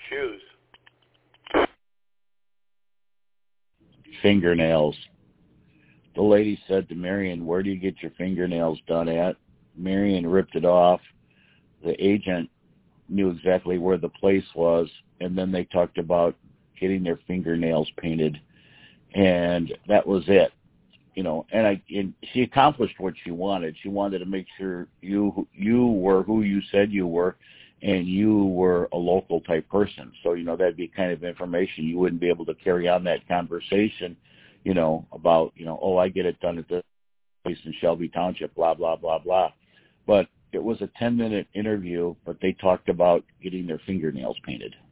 Shoes. Fingernails. The lady said to Marion, "Where do you get your fingernails done at?" Marion ripped it off. The agent knew exactly where the place was, and then they talked about getting their fingernails painted, and that was it. And she accomplished what she wanted. She wanted to make sure you were who you said you were, and you were a local type person. So, that'd be kind of information you wouldn't be able to carry on that conversation, about, oh, I get it done at this place in Shelby Township, blah, blah, blah, blah. But it was a 10-minute interview, but they talked about getting their fingernails painted.